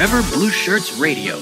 Forever Blue Shirts Radio.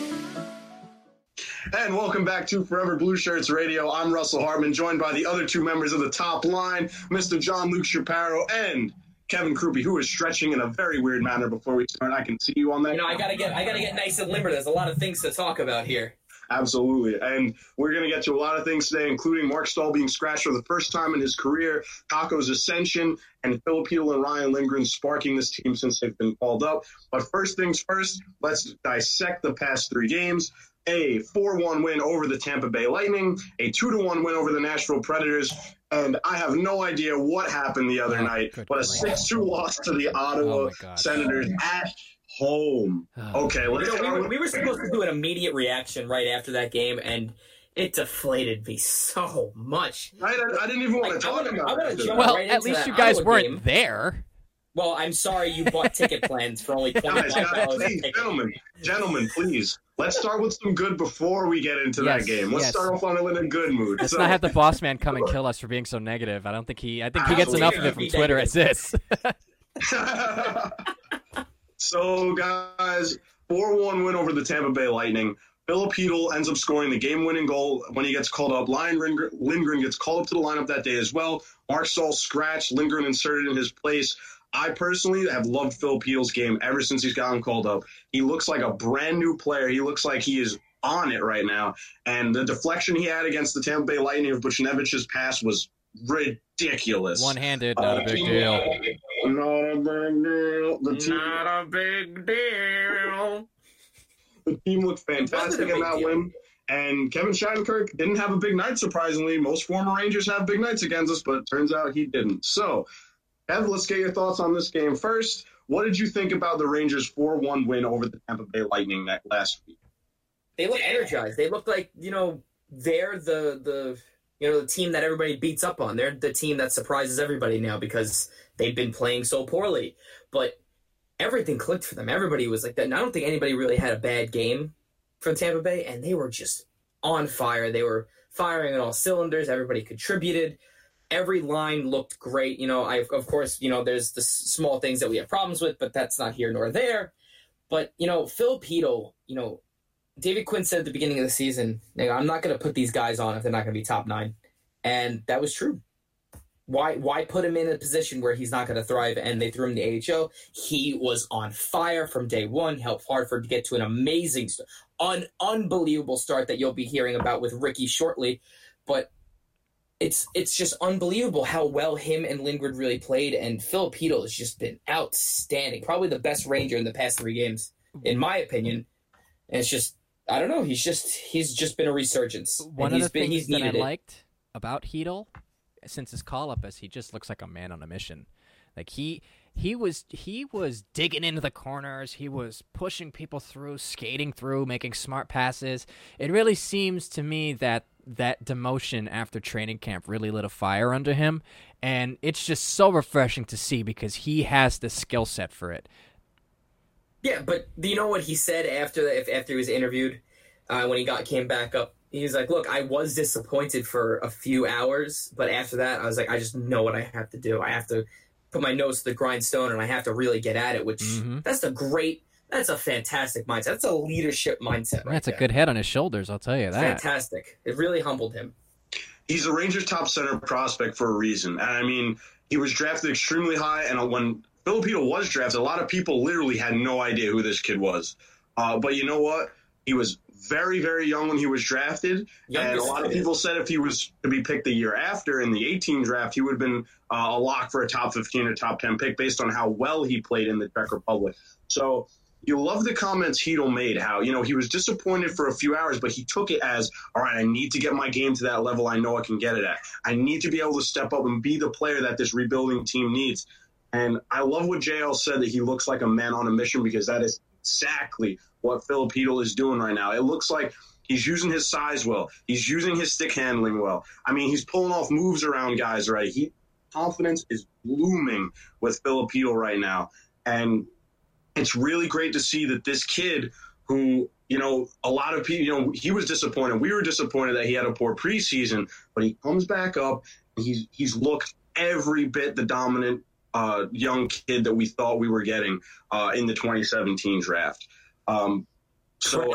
And welcome back to Forever Blue Shirts Radio. I'm Russell Hartman, joined by the other two members of the top line, Mr. John Luke Shapiro and Kevin Krupe, who is stretching in a very weird manner before we start. I can see you on that. You know, I gotta get nice and limber. There's a lot of things to talk about here. Absolutely. And we're going to get to a lot of things today, including Marc Staal being scratched for the first time in his career, Kakko's ascension, and Filipino and Ryan Lindgren sparking this team since they've been called up. But first things first, let's dissect the past three games. A 4-1 win over the Tampa Bay Lightning, a 2-1 win over the Nashville Predators, and I have no idea what happened the other night, but a 6-2 loss to the Ottawa Senators at home. Okay, let's we were supposed to do an immediate reaction right after that game, and it deflated me so much. I didn't even want to talk about it. Well, at least you guys weren't there. Well, I'm sorry you bought ticket plans for only $25. Please, gentlemen, please. Let's start with some good before we get into that game. Let's start off in a good mood. Let's not have the boss man come and kill us for being so negative. I think he gets enough of it from Twitter as this. So, guys, 4-1 win over the Tampa Bay Lightning. Filip Chytil ends up scoring the game-winning goal when he gets called up. Ryan Lindgren gets called up to the lineup that day as well. Marc Staal scratched, Lindgren inserted in his place. I personally have loved Filip Chytil's game ever since he's gotten called up. He looks like a brand-new player. He looks like he is on it right now. And the deflection he had against the Tampa Bay Lightning of Buchnevich's pass was ridiculous. One-handed, not a big deal. Not a big deal. Not a big deal. The team looked fantastic in that win. And Kevin Shattenkirk didn't have a big night, surprisingly. Most former Rangers have big nights against us, but it turns out he didn't. So, Kev, let's get your thoughts on this game first. What did you think about the Rangers' 4-1 win over the Tampa Bay Lightning last week? They look energized. They look like, they're the team that everybody beats up on. They're the team that surprises everybody now because they've been playing so poorly. But everything clicked for them. Everybody was like that. And I don't think anybody really had a bad game from Tampa Bay, and they were just on fire. They were firing on all cylinders. Everybody contributed. Every line looked great. Of course, there's the small things that we have problems with, but that's not here nor there. But, Filip Chytil, David Quinn said at the beginning of the season, I'm not going to put these guys on if they're not going to be top 9. And that was true. Why put him in a position where he's not going to thrive? And they threw him in the AHL. He was on fire from day one, helped Hartford to get to an amazing, unbelievable start that you'll be hearing about with Ricky shortly. But it's just unbelievable how well him and Lindgren really played. And Filip Chytil has just been outstanding. Probably the best Ranger in the past 3 games, in my opinion. And it's just, I don't know. He's just been a resurgence. One of the things that I liked about Chytil since his call-up is he just looks like a man on a mission. Like he was digging into the corners. He was pushing people through, skating through, making smart passes. It really seems to me that demotion after training camp really lit a fire under him, and it's just so refreshing to see because he has the skill set for it. Yeah, but do you know what he said after he was interviewed when he came back up? He was like, look, I was disappointed for a few hours, but after that, I was like, I just know what I have to do. I have to put my nose to the grindstone, and I have to really get at it, which that's a fantastic mindset. That's a leadership mindset. That's a good head on his shoulders, I'll tell you that. Fantastic. It really humbled him. He's a Rangers top center prospect for a reason. And I mean, he was drafted extremely high, and when Filip Chytil was drafted, a lot of people literally had no idea who this kid was. But you know what? He was very, very young when he was drafted, and a lot of people said if he was to be picked the year after in the 18 draft, he would have been a lock for a top 15 or top 10 pick based on how well he played in the Czech Republic. So you love the comments Chytil made, how, he was disappointed for a few hours, but he took it as, all right, I need to get my game to that level I know I can get it at. I need to be able to step up and be the player that this rebuilding team needs. And I love what JL said, that he looks like a man on a mission, because that is exactly what Filip Chytil is doing right now. It looks like he's using his size well. He's using his stick handling well. I mean, he's pulling off moves around guys, right? Confidence is blooming with Filip Chytil right now. And it's really great to see that this kid who, a lot of people, he was disappointed. We were disappointed that he had a poor preseason, but he comes back up and he's looked every bit the dominant young kid that we thought we were getting in the 2017 draft. So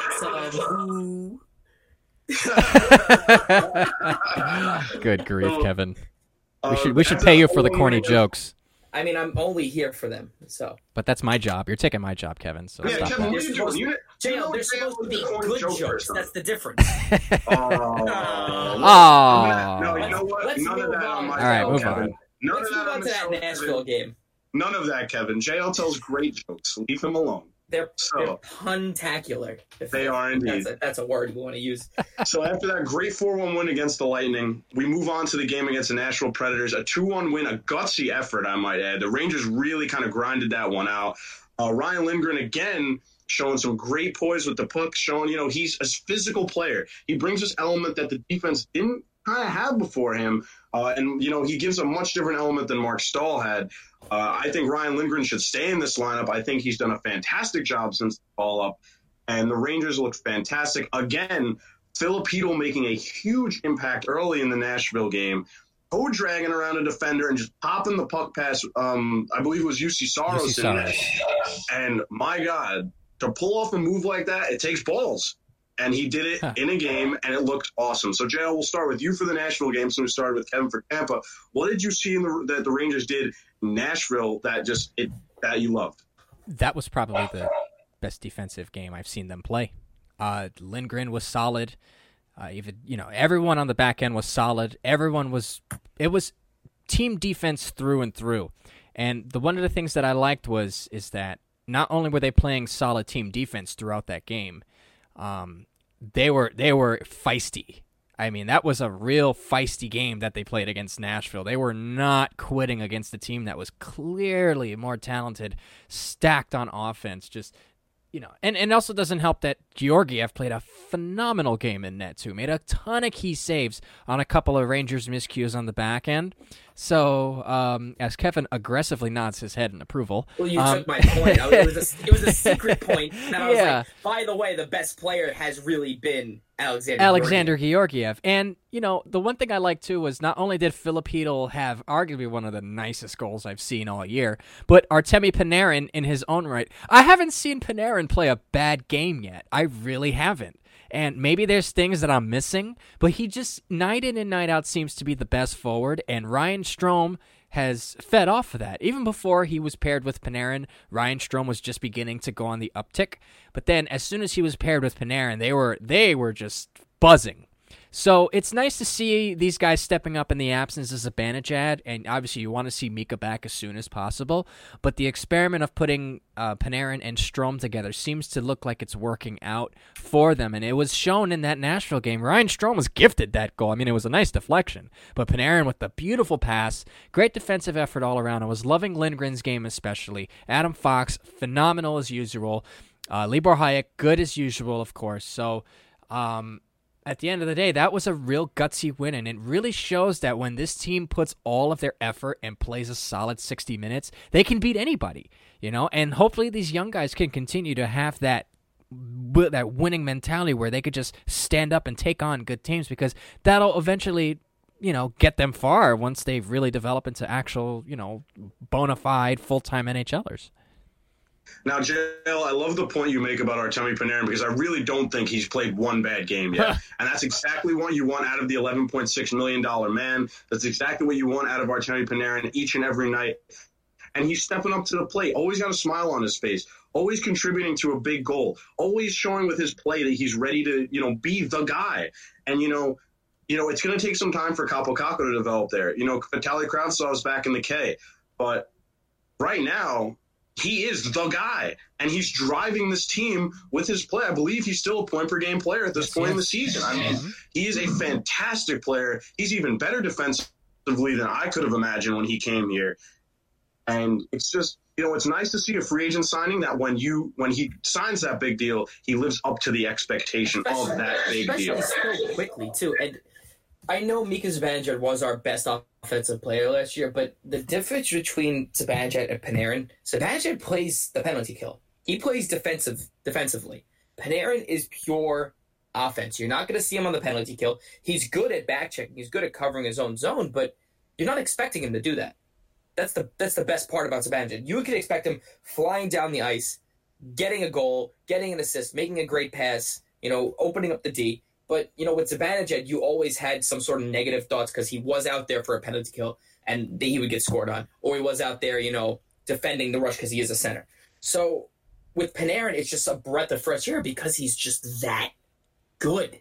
Good grief, Kevin. We should pay you for the corny jokes. I mean, I'm only here for them, so. But that's my job. You're taking my job, Kevin. So yeah, stop Kevin, that. what are you doing? JL, they're supposed to be good jokes. That's the difference. No, you know what? Let's None of move that on. on my All right, show, move Kevin. on. None Let's of that move on on to the that show, Nashville Kevin. game. None of that, Kevin. JL tells great jokes. Leave him alone. They're puntacular. They are indeed. That's a word we want to use. So after that great 4-1 win against the Lightning, we move on to the game against the Nashville Predators. A 2-1 win, a gutsy effort, I might add. The Rangers really kind of grinded that one out. Ryan Lindgren, again, showing some great poise with the puck, showing, he's a physical player. He brings this element that the defense didn't kind of have before him. And he gives a much different element than Mark Stahl had. I think Ryan Lindgren should stay in this lineup. I think he's done a fantastic job since the call-up. And the Rangers looked fantastic. Again, Filipino making a huge impact early in the Nashville game. Dragging around a defender and just popping the puck past, I believe it was UC Saros. And my God, to pull off a move like that, it takes balls. And he did it in a game, and it looked awesome. So, JL, we'll start with you for the Nashville game, so we started with Kevin for Tampa. What did you see that the Rangers did in Nashville that you loved? That was probably the best defensive game I've seen them play. Lindgren was solid. Everyone on the back end was solid. It was team defense through and through. And one of the things that I liked is that not only were they playing solid team defense throughout that game, they were feisty. I mean, that was a real feisty game that they played against Nashville. They were not quitting against a team that was clearly more talented, stacked on offense. Just, and it also doesn't help that Georgiev played a phenomenal game in net, too. Made a ton of key saves on a couple of Rangers miscues on the back end. So, as Kevin aggressively nods his head in approval. Well, you took my point. It was a secret point. And I was like, by the way, the best player has really been Alexander Georgiev. And, the one thing I liked, too, was not only did Filipino have arguably one of the nicest goals I've seen all year, but Artemi Panarin in his own right. I haven't seen Panarin play a bad game yet. I really haven't. And maybe there's things that I'm missing, but he just night in and night out seems to be the best forward, and Ryan Strome has fed off of that. Even before he was paired with Panarin, Ryan Strome was just beginning to go on the uptick. But then as soon as he was paired with Panarin, they were just buzzing. So it's nice to see these guys stepping up in the absence of Zibanejad, and obviously you want to see Mika back as soon as possible, but the experiment of putting Panarin and Strome together seems to look like it's working out for them, and it was shown in that Nashville game. Ryan Strome was gifted that goal. I mean, it was a nice deflection, but Panarin with the beautiful pass, great defensive effort all around. I was loving Lindgren's game especially. Adam Fox, phenomenal as usual. Libor Hayek, good as usual, of course. So, at the end of the day, that was a real gutsy win, and it really shows that when this team puts all of their effort and plays a solid 60 minutes, they can beat anybody, and hopefully these young guys can continue to have that winning mentality where they could just stand up and take on good teams, because that'll eventually, get them far once they really develop into actual, bona fide full-time NHLers. Now, JL, I love the point you make about Artemi Panarin, because I really don't think he's played one bad game yet. And that's exactly what you want out of the $11.6 million man. That's exactly what you want out of Artemi Panarin each and every night. And he's stepping up to the plate, always got a smile on his face, always contributing to a big goal, always showing with his play that he's ready to, be the guy. And, it's going to take some time for Kaapo Kakko to develop there. Vitaly Kravtsov is back in the K. But right now, he is the guy, and he's driving this team with his play. I believe he's still a point-per-game player at this point in the season. I mean, he is a fantastic player. He's even better defensively than I could have imagined when he came here. And it's just, it's nice to see a free agent signing that when he signs that big deal, he lives up to the expectation of that big deal. Especially so quickly, too. And I know Mika Zibanejad was our best offensive player last year, but the difference between Zibanejad and Panarin, Zibanejad plays the penalty kill. He plays defensively. Panarin is pure offense. You're not going to see him on the penalty kill. He's good at back-checking. He's good at covering his own zone, but you're not expecting him to do that. That's the best part about Zibanejad. You could expect him flying down the ice, getting a goal, getting an assist, making a great pass, opening up the D. But, with Zibanejad, you always had some sort of negative thoughts because he was out there for a penalty kill and he would get scored on. Or he was out there, defending the rush because he is a center. So with Panarin, it's just a breath of fresh air because he's just that good.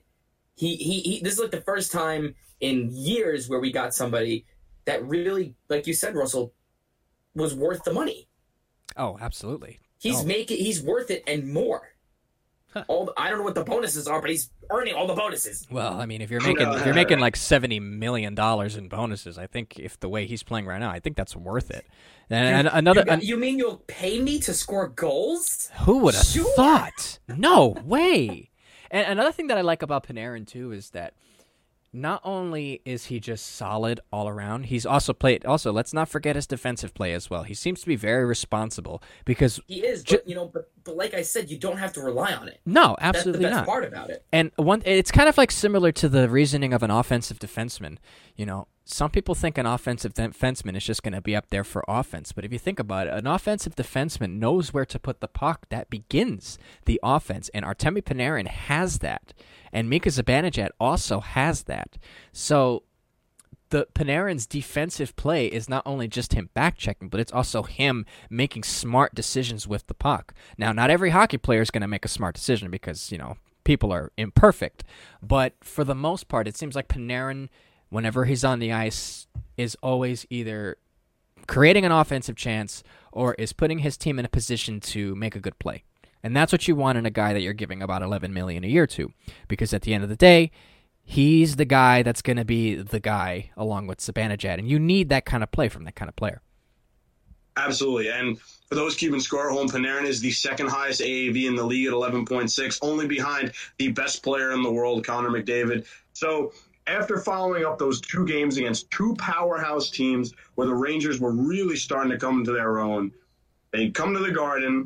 He this is like the first time in years where we got somebody that really, like you said, Russell, was worth the money. Oh, absolutely. He's worth it and more. Huh. I don't know what the bonuses are, but he's earning all the bonuses. Well, I mean, if you're making like $70 million in bonuses, I think if the way he's playing right now, I think that's worth it. And you mean you'll pay me to score goals? Who would have thought? No way. And another thing that I like about Panarin too is that not only is he just solid all around, he's also played. Also, let's not forget his defensive play as well. He seems to be very responsible because he is. But like I said, you don't have to rely on it. No, absolutely not. That's the best part about it. And it's kind of like similar to the reasoning of an offensive defenseman. Some people think an offensive defenseman is just going to be up there for offense, but if you think about it, an offensive defenseman knows where to put the puck. That begins the offense, and Artemi Panarin has that, and Mika Zibanejad also has that. So the Panarin's defensive play is not only just him back-checking, but it's also him making smart decisions with the puck. Now, not every hockey player is going to make a smart decision because, people are imperfect, but for the most part, it seems like Panarin, whenever he's on the ice, is always either creating an offensive chance or is putting his team in a position to make a good play. And that's what you want in a guy that you're giving about $11 million a year to, because at the end of the day, he's the guy that's going to be the guy along with Zibanejad, and you need that kind of play from that kind of player. Absolutely. And for those keeping score at home, Panarin is the second highest AAV in the league at 11.6, only behind the best player in the world, Connor McDavid. So after following up those two games against two powerhouse teams where the Rangers were really starting to come into their own, they come to the Garden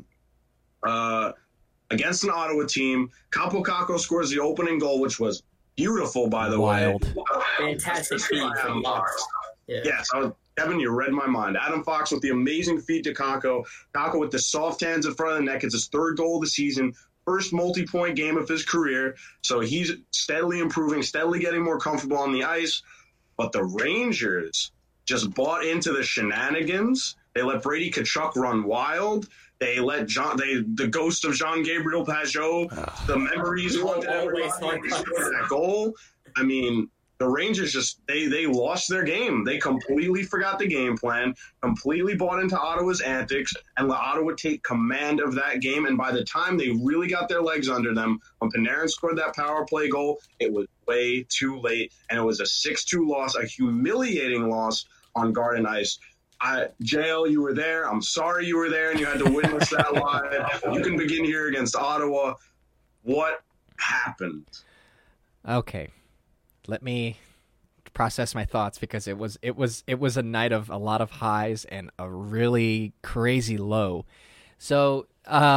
against an Ottawa team. Kaapo Kakko scores the opening goal, which was beautiful, by the way. Fantastic feed from Fox. Yeah. Yes, Kevin, you read my mind. Adam Fox with the amazing feed to Kakko. Kakko with the soft hands in front of the net. It's his third goal of the season. First multi-point game of his career. So he's steadily improving, steadily getting more comfortable on the ice. But the Rangers just bought into the shenanigans. They let Brady Tkachuk run wild. They let the ghost of Jean-Gabriel Pageau, the memories haunted everybody that goal. I mean, the Rangers just they lost their game. They completely forgot the game plan, completely bought into Ottawa's antics, and let Ottawa take command of that game. And by the time they really got their legs under them, when Panarin scored that power play goal, it was way too late, and it was a 6-2 loss, a humiliating loss on Garden Ice. JL, you were there. I'm sorry you were there and you had to witness that live. You can begin here against Ottawa. What happened? Okay. Let me process my thoughts because it was a night of a lot of highs and a really crazy low. So,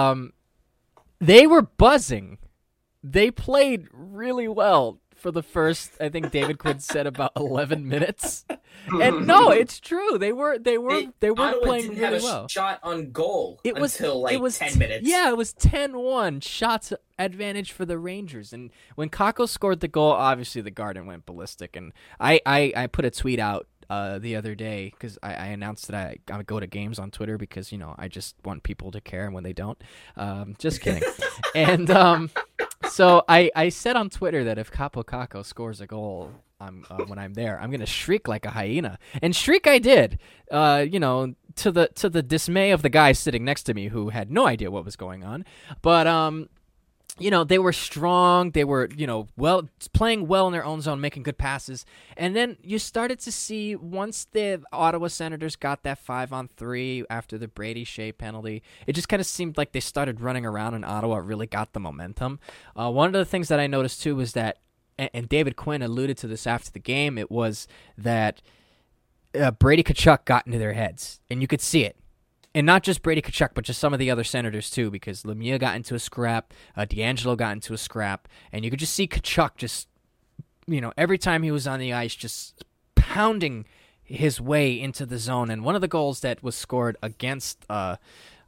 they were buzzing. They played really well for the first, I think David Quinn said about 11 minutes. And no, it's true. They were playing really well. Shot on goal until 10 minutes. Yeah, it was 10-1 shots advantage for the Rangers. And when Kakko scored the goal, obviously the Garden went ballistic. And I put a tweet out the other day because I announced that I go to games on Twitter because, I just want people to care when they don't. Just kidding. And so I said on Twitter that if Kaapo Kakko scores a goal when I'm there, I'm going to shriek like a hyena. And shriek I did, to the dismay of the guy sitting next to me who had no idea what was going on. But, they were strong. They were, playing well in their own zone, making good passes. And then you started to see, once the Ottawa Senators got that 5-on-3 after the Brady Shea penalty, it just kind of seemed like they started running around and Ottawa really got the momentum. One of the things that I noticed, too, was that, and David Quinn alluded to this after the game, it was that Brady Tkachuk got into their heads, and you could see it. And not just Brady Tkachuk, but just some of the other Senators, too, because Lemieux got into a scrap, D'Angelo got into a scrap, and you could just see Tkachuk just, every time he was on the ice, just pounding his way into the zone. And one of the goals that was scored against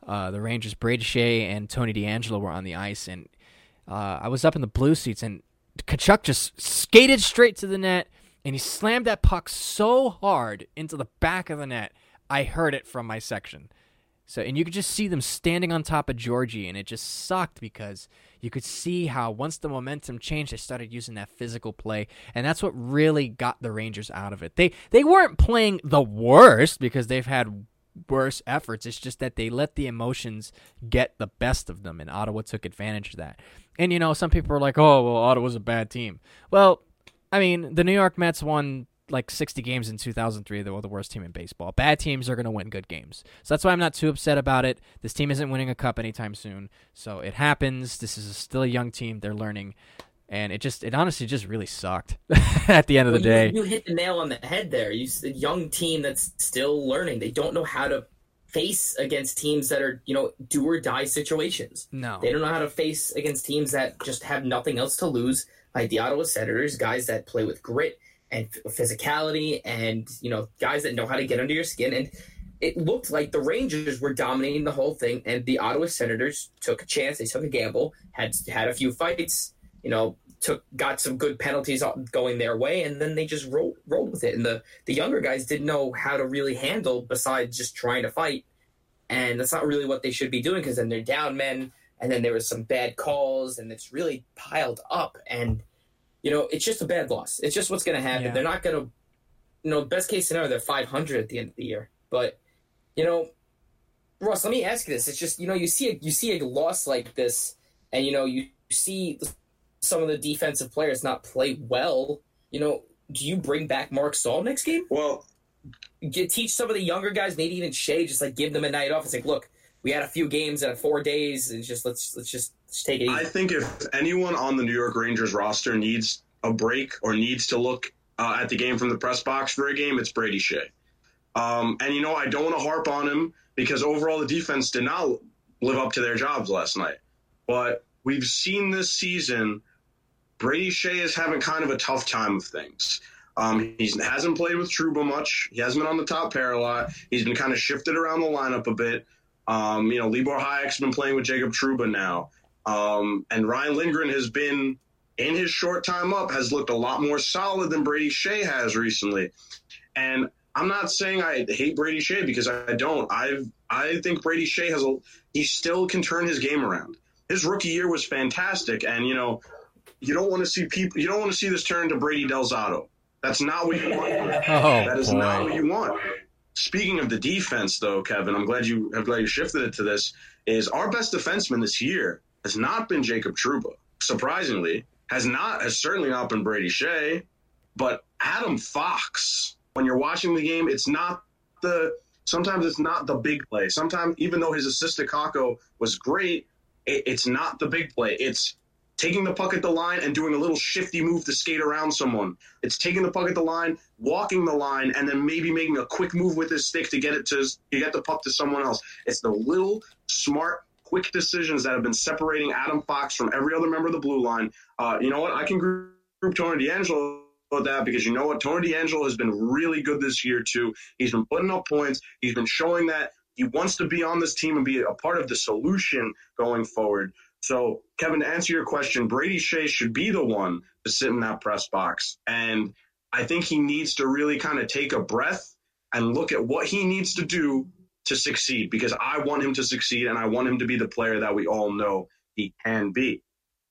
the Rangers, Brady Shea and Tony DeAngelo were on the ice, and I was up in the blue seats, and Tkachuk just skated straight to the net, and he slammed that puck so hard into the back of the net, I heard it from my section. So, and you could just see them standing on top of Georgie, and it just sucked because you could see how once the momentum changed, they started using that physical play, and that's what really got the Rangers out of it. They weren't playing the worst because they've had worse efforts. It's just that they let the emotions get the best of them, and Ottawa took advantage of that. And, some people are like, oh, well, Ottawa's a bad team. Well, I mean, the New York Mets won like 60 games in 2003. They were the worst team in baseball. Bad teams are going to win good games. So that's why I'm not too upset about it. This team isn't winning a cup anytime soon. So it happens. This is still a young team. They're learning. And it honestly just really sucked at the end of the day. You hit the nail on the head there. A young team that's still learning. They don't know how to face against teams that are, do or die situations. No. They don't know how to face against teams that just have nothing else to lose, like the Ottawa Senators, guys that play with grit and physicality and, guys that know how to get under your skin. And it looked like the Rangers were dominating the whole thing, and the Ottawa Senators took a chance. They took a gamble, had a few fights, got some good penalties going their way, and then they just rolled with it. And the younger guys didn't know how to really handle besides just trying to fight. And that's not really what they should be doing, because then they're down men, and then there was some bad calls, and it's really piled up. And, it's just a bad loss. It's just what's going to happen. Yeah. They're not going to, best case scenario, they're 500 at the end of the year. But, Ross, let me ask you this. It's just, you see a loss like this, and, you see some of the defensive players not play well. Do you bring back Mark Stahl next game? Well, teach some of the younger guys, maybe even Shea, just like give them a night off. It's like, look, we had a few games in 4 days, and just let's just take it easy. I think if anyone on the New York Rangers roster needs a break or needs to look at the game from the press box for a game, it's Brady Shea. And I don't want to harp on him because overall the defense did not live up to their jobs last night. But we've seen this season Brady Shea is having kind of a tough time of things. He hasn't played with Trouba much. He hasn't been on the top pair a lot. He's been kind of shifted around the lineup a bit. Libor Hayek's been playing with Jacob Trouba now. And Ryan Lindgren has been, in his short time up, has looked a lot more solid than Brady Shea has recently. And I'm not saying I hate Brady Shea because I don't. I think Brady Shea he still can turn his game around. His rookie year was fantastic, and you don't want to see this turn to Brady Del Zotto. That's not what you want. That is not what you want. Speaking of the defense, though, Kevin, I'm glad you shifted it to this. Is our best defenseman this year has not been Jacob Trouba. Surprisingly, has certainly not been Brady Shea, but Adam Fox. When you're watching the game, sometimes it's not the big play. Sometimes, even though his assist to Kakko was great, it's not the big play. It's taking the puck at the line and doing a little shifty move to skate around someone. It's taking the puck at the line, walking the line, and then maybe making a quick move with his stick to get the puck to someone else. It's the little smart, quick decisions that have been separating Adam Fox from every other member of the blue line. You know what? I can group Tony DeAngelo with that because you know what? Tony DeAngelo has been really good this year too. He's been putting up points. He's been showing that he wants to be on this team and be a part of the solution going forward. So, Kevin, to answer your question, Brady Shea should be the one to sit in that press box. And I think he needs to really kind of take a breath and look at what he needs to do to succeed, because I want him to succeed and I want him to be the player that we all know he can be.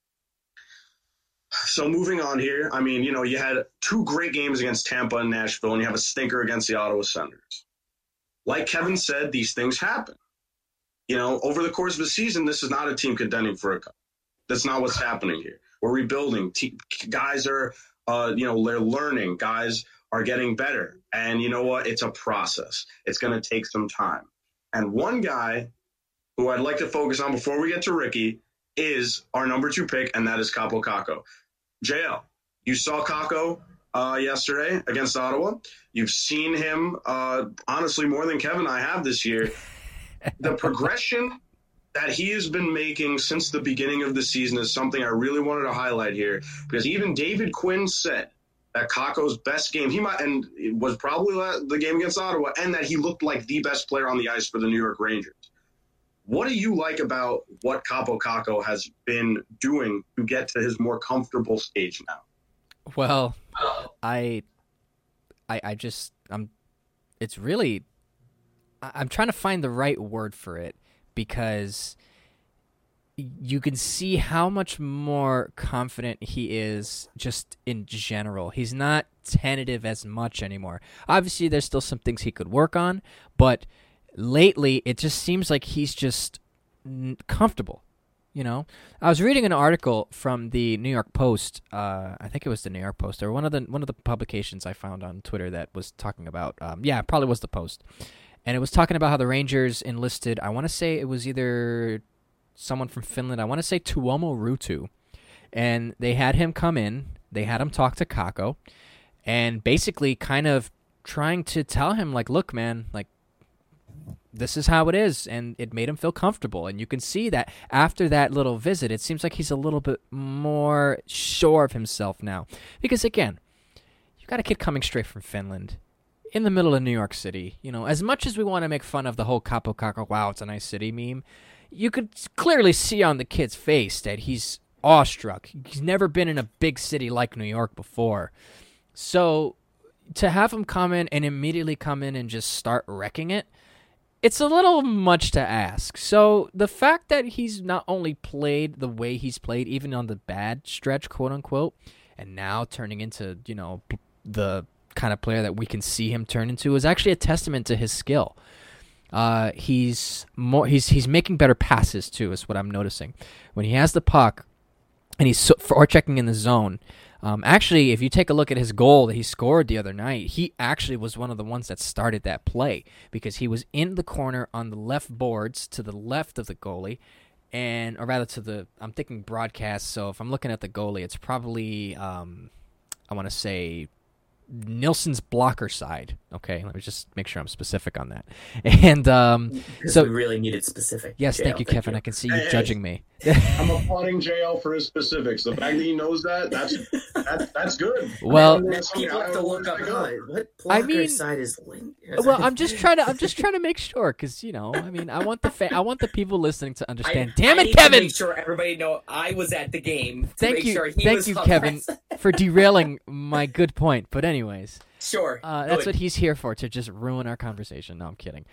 So moving on here, I mean, you had 2 great games against Tampa and Nashville, and you have a stinker against the Ottawa Senators. Like Kevin said, these things happen. Over the course of the season, this is not a team contending for a cup. That's not what's happening here. We're rebuilding. Guys are, they're learning. Guys are getting better. And you know what? It's a process. It's going to take some time. And one guy who I'd like to focus on before we get to Ricky is our number 2 pick, and that is Kaapo Kakko. JL, you saw Kakko yesterday against Ottawa. You've seen him, honestly, more than Kevin and I have this year. The progression that he has been making since the beginning of the season is something I really wanted to highlight here, because even David Quinn said that Kakko's best game, and it was probably the game against Ottawa, and that he looked like the best player on the ice for the New York Rangers. What do you like about what Kaapo Kakko has been doing to get to his more comfortable stage now? Well, it's really, I'm trying to find the right word for it, because you can see how much more confident he is just in general. He's not tentative as much anymore. Obviously, there's still some things he could work on, but lately it just seems like he's just comfortable. You know, I was reading an article from the New York Post. I think it was the New York Post, or one of the publications I found on Twitter that was talking about. It probably was the Post, and it was talking about how the Rangers enlisted. I want to say it was either someone from Finland. I want to say Tuomo Ruutu, and they had him come in. They had him talk to Kakko, and basically kind of trying to tell him, like, look, man, like, this is how it is, and it made him feel comfortable. And you can see that after that little visit, it seems like he's a little bit more sure of himself now. Because, again, you got a kid coming straight from Finland in the middle of New York City. You know, as much as we want to make fun of the whole Kaapo Kakko, wow, it's a nice city meme, you could clearly see on the kid's face that he's awestruck. He's never been in a big city like New York before. So to have him come in and immediately come in and just start wrecking it, it's a little much to ask. So the fact that he's not only played the way he's played, even on the bad stretch, quote unquote, and now turning into, you know, the kind of player that we can see him turn into, is actually a testament to his skill. He's making better passes too, is what I'm noticing. When he has the puck and he's forechecking in the zone. Actually, if you take a look at his goal that he scored the other night, he actually was one of the ones that started that play, because he was in the corner on the left boards to the left of the goalie, or rather I'm thinking broadcast, so if I'm looking at the goalie, it's probably, I want to say, Nilsson's blocker side. Okay, let me just make sure I'm specific on that. And so we really needed specific. Yes, thank you, Kevin. I can see you judging me. I'm applauding JL for his specifics. The fact that he knows that's good. Well, people have to look up what blocker side is linked. Well, I'm just trying to make sure, because, you know, I mean, I want the people listening to understand. Damn it, Kevin! To make sure everybody know I was at the game. Thank you, Kevin, for derailing my good point. But anyways. Sure. That's what he's here for, to just ruin our conversation. No, I'm kidding.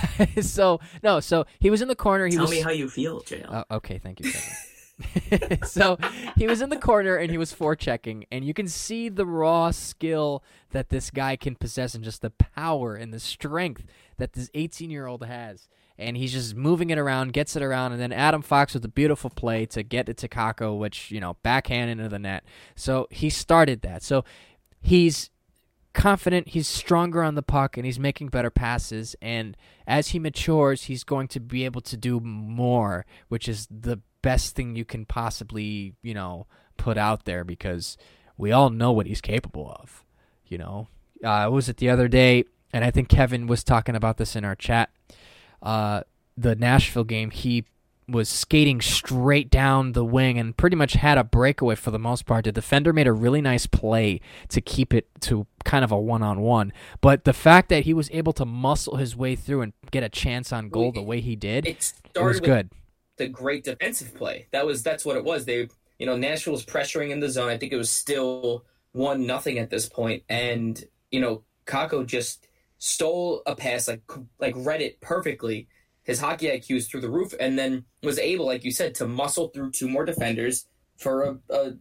So he was in the corner. Tell me how you feel, JL. Okay, thank you, Kevin. So he was in the corner and he was forechecking, and you can see the raw skill that this guy can possess, and just the power and the strength that this 18-year-old has. And he's just moving it around, gets it around, and then Adam Fox with a beautiful play to get it to Kakko, which, you know, backhand into the net. So he started that. So he's confident, he's stronger on the puck, and he's making better passes, and as he matures, he's going to be able to do more, which is the best thing you can possibly, you know, put out there, because we all know what he's capable of. You know, was it the other day, and I think Kevin was talking about this in our chat, the Nashville game, he was skating straight down the wing and pretty much had a breakaway for the most part. The defender made a really nice play to keep it to kind of a one-on-one. But the fact that he was able to muscle his way through and get a chance on goal the way he did, it was good. The great defensive play. That's what it was. Nashville was pressuring in the zone. I think it was still 1-0 at this point. And, Kakko just stole a pass, like read it perfectly. His hockey IQ is through the roof, and then was able, like you said, to muscle through two more defenders for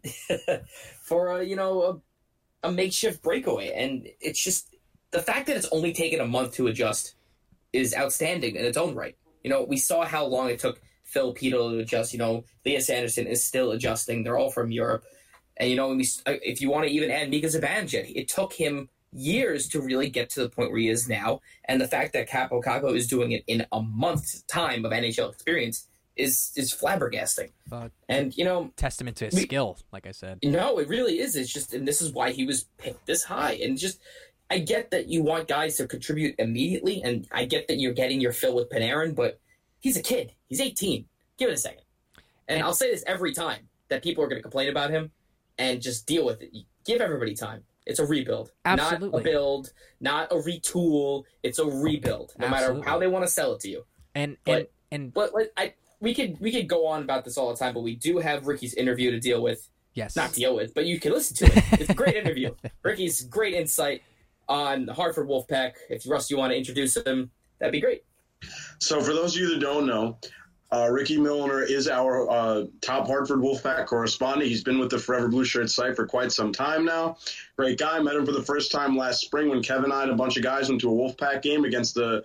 a makeshift breakaway. And it's just the fact that it's only taken a month to adjust is outstanding in its own right. We saw how long it took Phil Petal to adjust. Lias Andersson is still adjusting. They're all from Europe, and if you want to even add Mika Zibanejad, it took him years to really get to the point where he is now. And the fact that Kaapo Kakko is doing it in a month's time of NHL experience is flabbergasting. And, testament to his skill, like I said. No, it really is. It's just, and this is why he was picked this high. And just, I get that you want guys to contribute immediately, and I get that you're getting your fill with Panarin, but he's a kid. He's 18. Give it a second. And I'll say this every time that people are going to complain about him, and just deal with it. Give everybody time. It's a rebuild. Absolutely. Not a build, not a retool. It's a rebuild, no matter how they want to sell it to you. And And but we could go on about this all the time, but we do have Ricky's interview to deal with. yes, Not deal with, but you can listen to it. It's a great interview. Ricky's great insight on the Hartford Wolfpack. If Russ, you want to introduce him, that'd be great. So for those of you that don't know, Ricky Milliner is our top Hartford Wolfpack correspondent. He's been with the Forever Blue Shirt site for quite some time now. Great guy. Met him for the first time last spring when Kevin and I and a bunch of guys went to a Wolfpack game against the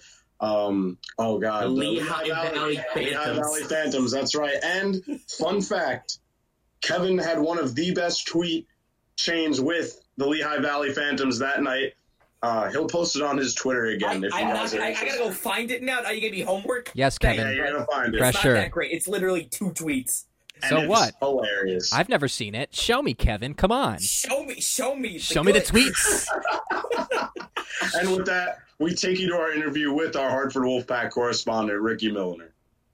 Lehigh Valley Phantoms. That's right. And fun fact, Kevin had one of the best tweet chains with the Lehigh Valley Phantoms that night. He'll post it on his Twitter again. I gotta go find it now. Are you giving me homework? yes, Kevin. Yeah, you're gonna find it. Pressure. It's not that great. It's literally 2 tweets. So it's what? Hilarious. I've never seen it. Show me, Kevin. Come on. Show me. Show me the tweets. And with that, we take you to our interview with our Hartford Wolfpack correspondent, Ricky Milliner.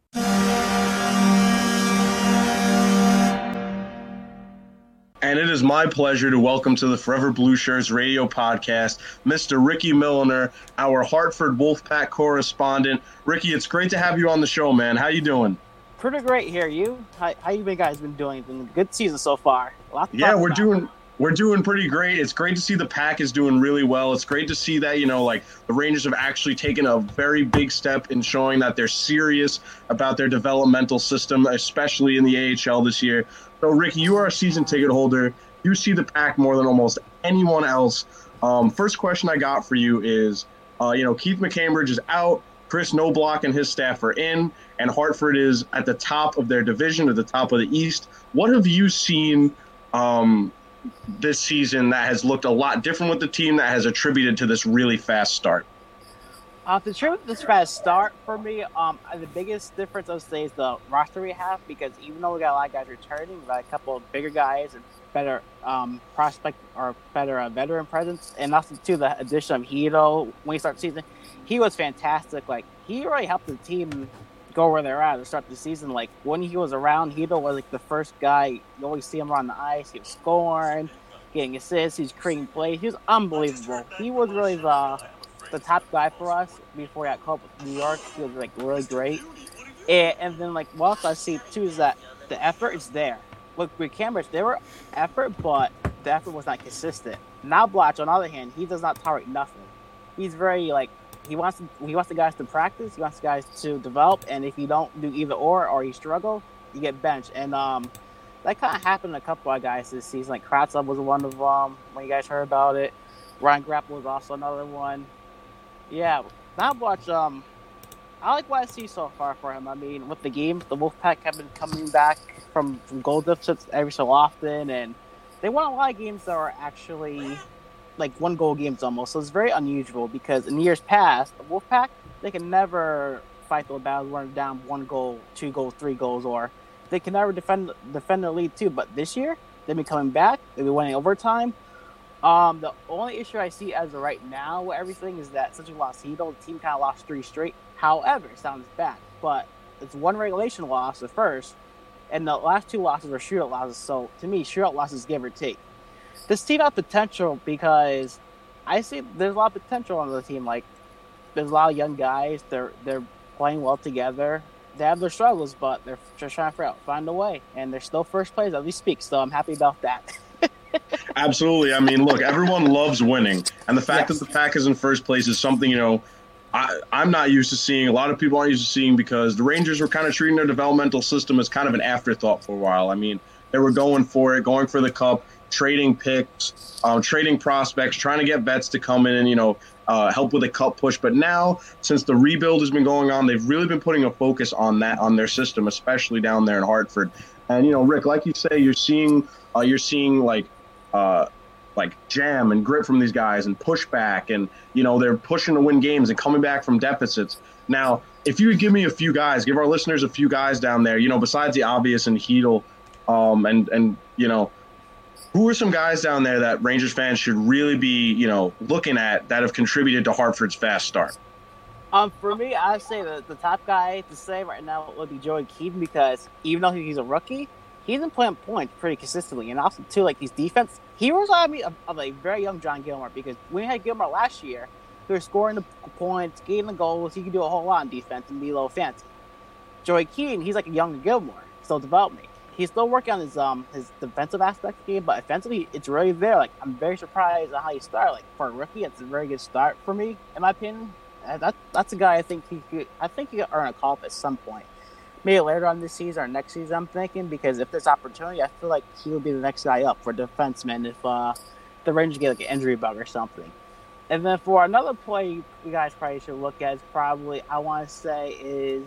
And it is my pleasure to welcome to the Forever Blue Shirts radio podcast, Mr. Ricky Milliner, our Hartford Wolfpack correspondent. Ricky, it's great to have you on the show, man. How you doing? Pretty great here. You? How you guys been doing? It's been a good season so far. Yeah, we're doing pretty great. It's great to see the Pack is doing really well. It's great to see that, the Rangers have actually taken a very big step in showing that they're serious about their developmental system, especially in the AHL this year. So, Ricky, you are a season ticket holder. You see the Pack more than almost anyone else. First question I got for you is, Keith McCambridge is out. Chris Knobloch and his staff are in, and Hartford is at the top of their division, at the top of the East. What have you seen this season that has looked a lot different with the team that has attributed to this really fast start? The truth, this fast start for me, the biggest difference I would say is the roster we have, because even though we got a lot of guys returning, we got a couple of bigger guys and better prospect or better veteran presence, and also to the addition of Hito when he started the season, he was fantastic. Like, he really helped the team go where they're at to start the season. Like, when he was around, Hito was like the first guy. You always see him on the ice. He was scoring, getting assists. He's creating plays. He was unbelievable. He was really the top guy for us before he got called with New York. He was like really great. And then like what else I see too is that the effort is there. Look, with Cambridge, there were effort, but the effort was not consistent. Now Blotch, on the other hand, he does not tolerate nothing. He's very like he wants the guys to practice. He wants the guys to develop. And if you don't do either or you struggle, you get benched. And that kind of happened to a couple of guys this season. Like Kravtsov was one of them. When you guys heard about it, Ryan Grapple was also another one. Yeah, now Blotch. I like what I see so far for him. I mean, with the games, the Wolfpack have been coming back from goal deficits every so often, and they won a lot of games that are actually like 1-goal games almost. So it's very unusual because in years past, the Wolfpack, they can never fight the battle when they're down 1 goal, 2 goals, 3 goals, or they can never defend the lead too. But this year, they've been coming back. They've been winning overtime. The only issue I see as of right now with everything is that since we lost Hito, the team kind of lost 3 straight. However, it sounds bad, but it's 1 regulation loss at first, and the last 2 losses are shootout losses. So to me, shootout losses give or take. This team has potential because I see there's a lot of potential on the team. Like there's a lot of young guys. They're playing well together. They have their struggles, but they're just trying to find a way, and they're still first place as we speak. So I'm happy about that. Absolutely. I mean, look, everyone loves winning, and the fact that the Pack is in first place is something I'm not used to seeing. A lot of people aren't used to seeing because the Rangers were kind of treating their developmental system as kind of an afterthought for a while. I mean, they were going for it, going for the cup, trading picks, trading prospects, trying to get vets to come in and, help with a cup push. But now, since the rebuild has been going on, they've really been putting a focus on that, on their system, especially down there in Hartford. And, Rick, like you say, you're seeing like jam and grit from these guys and pushback, and they're pushing to win games and coming back from deficits. Now, if you would give me a few guys, give our listeners a few guys down there, besides the obvious and Hedel, who are some guys down there that Rangers fans should really be looking at that have contributed to Hartford's fast start? For me, I'd say the top guy to say right now would be Joey Keaton, because even though he's a rookie, he's been playing points pretty consistently, and also too, like his defense. He reminds me of a very young John Gilmore, because when we had Gilmore last year, he was scoring the points, getting the goals. He could do a whole lot on defense and be a little fancy. Joey Keane, he's like a younger Gilmore, still developing. He's still working on his defensive aspect of the game, but offensively, it's really there. Like, I'm very surprised at how he started. Like, for a rookie, it's a very good start for me, in my opinion. That's a guy I think he could earn a call up at some point. Maybe later on this season or next season, I'm thinking, because if there's opportunity, I feel like he would be the next guy up for defenseman if the Rangers get like an injury bug or something. And then for another play you guys probably should look at is probably, I want to say, is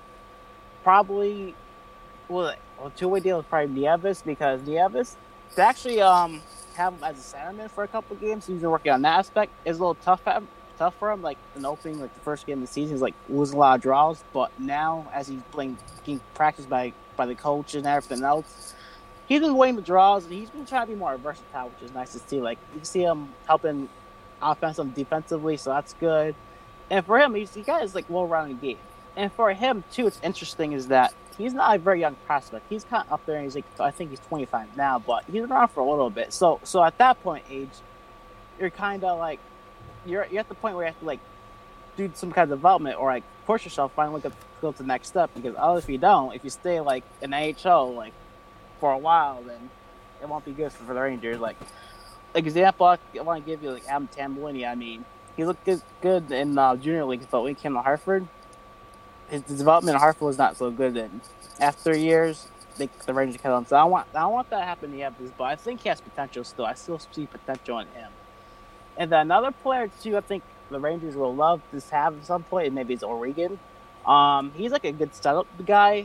probably, well, two-way deal is probably Nieves, because Nieves, to actually have him as a centerman for a couple of games, he's been working on that aspect, is a little tough for him. Like, in opening, like the first game of the season, he's like losing a lot of draws, but now as he's getting practiced by the coach and everything else, he's been winning the draws, and he's been trying to be more versatile, which is nice to see. Like, you can see him helping offensively, defensively, so that's good. And for him, he got his like well-rounded game. And for him too, what's interesting is that he's not a very young prospect. He's kind of up there, and he's like, I think he's 25 now, but he's been around for a little bit. So at that point age, you're kind of like, you're at the point where you have to like do some kind of development or like push yourself, finally go to the next step. Because if you stay like in AHL like for a while, then it won't be good for the Rangers. Like example, I want to give you like Adam Tambellini. I mean, he looked good in junior leagues, but when he came to Hartford, his development in Hartford was not so good. And after years, the Rangers cut him. So I don't want that to happen to Nieves, but I think he has potential still. I still see potential in him. And then another player too, I think the Rangers will love to have at some point, and maybe it's O'Regan. He's like a good setup guy.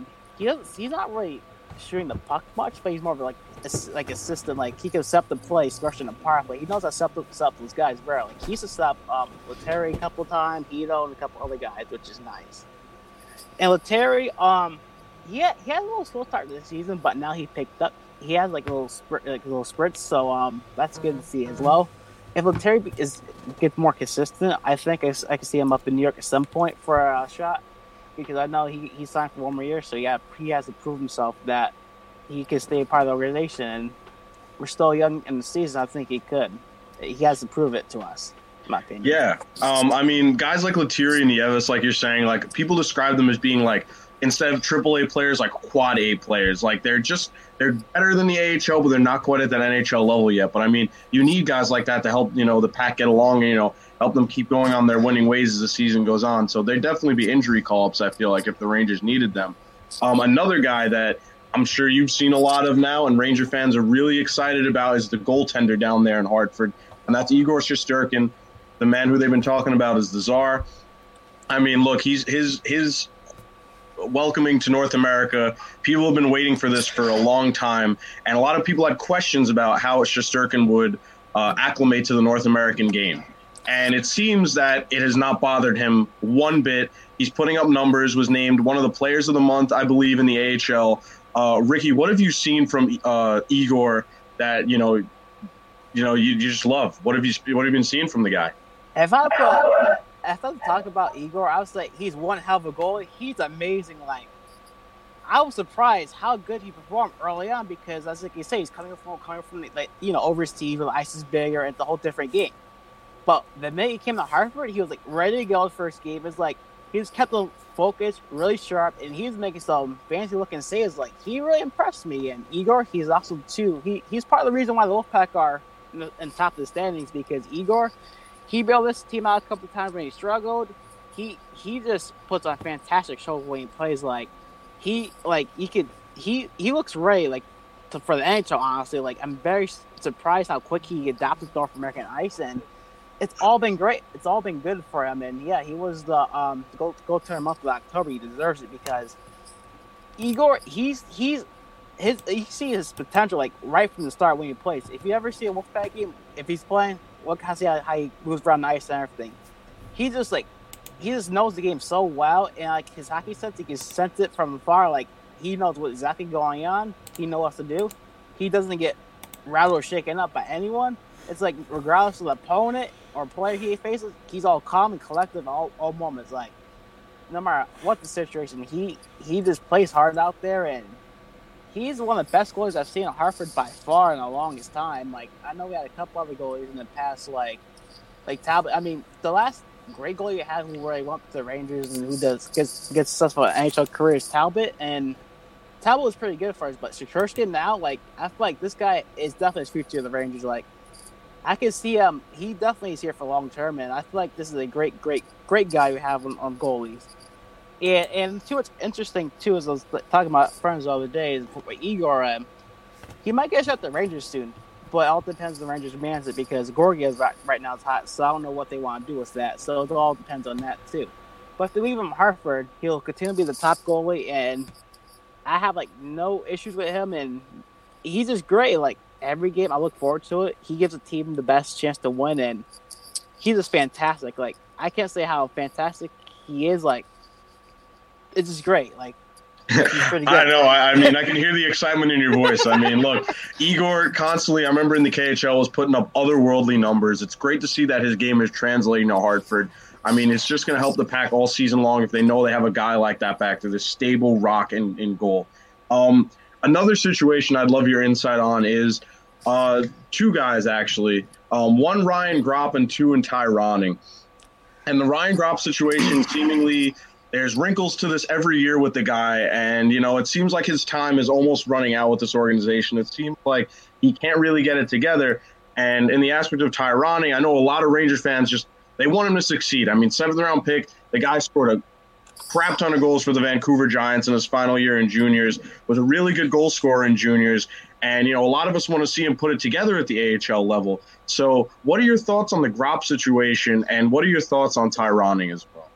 He's not really shooting the puck much, but he's more of like assistant. Like, he can set up the play, especially in the power play. He knows how to set up those guys very. Like, he used to set up Lettieri a couple times, Hito, and a couple other guys, which is nice. And Lettieri, he had a little slow start this season, but now he picked up. He has like little sprints, so that's good to see as well. If Lettieri gets more consistent, I think I can see him up in New York at some point for a shot, because I know he signed for one more year, so yeah, he has to prove himself that he can stay a part of the organization. And we're still young in the season. I think he could. He has to prove it to us, in my opinion. Yeah, I mean, guys like Lettieri and Nieves, like you're saying, like people describe them as being like, instead of AAA players, like quad A players. Like they're better than the AHL, but they're not quite at that NHL level yet. But I mean, you need guys like that to help, the pack get along and, help them keep going on their winning ways as the season goes on. So there'd definitely be injury call-ups, I feel like, if the Rangers needed them. Another guy that I'm sure you've seen a lot of now and Ranger fans are really excited about is the goaltender down there in Hartford. And that's Igor Shesterkin. The man who they've been talking about is the Tsar. I mean, look, his welcoming to North America, people have been waiting for this for a long time, and a lot of people had questions about how Shesterkin would acclimate to the North American game. And it seems that it has not bothered him one bit. He's putting up numbers, was named one of the players of the month, I believe, in the AHL. Ricky, what have you seen from Igor that you just love? What have you been seeing from the guy? If I talk about Igor, I would say he's one hell of a goalie. He's amazing. Like, I was surprised how good he performed early on, because, as like you say, he's coming from overseas where the ice is bigger and it's a whole different game. But the minute he came to Hartford, he was like ready to go. His first game, it's like he just kept the focus really sharp, and he was making some fancy looking saves. Like, he really impressed me. And Igor, he's also too. He's part of the reason why the Wolfpack are in top of the standings, because Igor, he bailed this team out a couple of times when he struggled. He just puts on fantastic shows when he plays. Like, he looks ready for the NHL. Honestly, like, I'm very surprised how quick he adapted to North American ice, and it's all been great. It's all been good for him. And yeah, he was the go to the month of October. He deserves it, because Igor, you see his potential like right from the start when he plays. If you ever see a Wolfpack game, if he's playing, look how he moves around the ice and everything. He just knows the game so well, and like his hockey sense, he can sense it from afar. Like, he knows what's exactly going on. He knows what to do. He doesn't get rattled or shaken up by anyone. It's like, regardless of the opponent or player he faces, he's all calm and collective all moments. Like, no matter what the situation, he just plays hard out there, and he's one of the best goalies I've seen in Hartford by far in the longest time. Like, I know we had a couple other goalies in the past, like Talbot. I mean, the great goalie you have who really went to the Rangers and who gets successful at NHL career is Talbot, and Talbot was pretty good for us, but Shesterkin now, like, I feel like this guy is definitely his future of the Rangers. Like, I can see him. He definitely is here for long term, and I feel like this is a great guy we have on goalies. And too, what's interesting too is I was talking about friends the other day is Igor. He might get shot at the Rangers soon, but it all depends on the Rangers manage it because Gorgia right now is hot, so I don't know what they want to do with that. So it all depends on that too. But if they leave him in Hartford, he'll continue to be the top goalie, and I have like no issues with him, and he's just great. Like every game, I look forward to it. He gives the team the best chance to win, and he's just fantastic. Like I can't say how fantastic he is. Like it's just great. Like he's pretty good. I know. I mean, I can hear the excitement in your voice. I mean, look, Igor constantly. I remember in the KHL was putting up otherworldly numbers. It's great to see that his game is translating to Hartford. I mean, it's just going to help the Pack all season long if they know they have a guy like that back there, this stable rock in goal. Another situation I'd love your insight on is two guys, actually. One, Ryan Gropp, and two, in Ty Ronning. And the Ryan Gropp situation, seemingly, there's wrinkles to this every year with the guy. And, you know, it seems like his time is almost running out with this organization. It seems like he can't really get it together. And in the aspect of Ty Ronning, I know a lot of Rangers fans they want him to succeed. I mean, 7th-round pick, the guy scored a crap ton of goals for the Vancouver Giants in his final year in juniors, was a really good goal scorer in juniors. And, you know, a lot of us want to see him put it together at the AHL level. So what are your thoughts on the Gropp situation, and what are your thoughts on Ty Ronning as well?